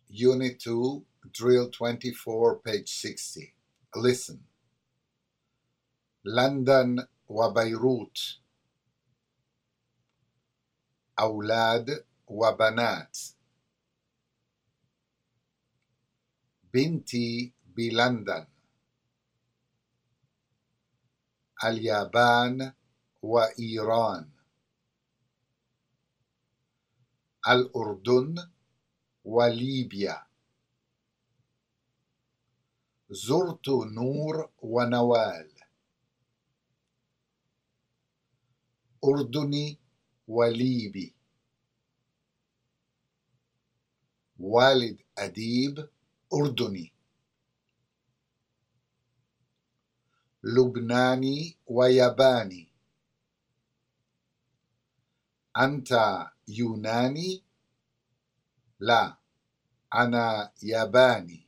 Unit 2, Drill 24, page 60. Listen. لندن وبيروت، أولاد وبنات. بنتي بلندن. اليابان وإيران. الأردن وليبيا. زرت نور ونوال. أردني وليبي. والد أديب أردني. لبناني وياباني. أنت يوناني؟ لا، أنا ياباني.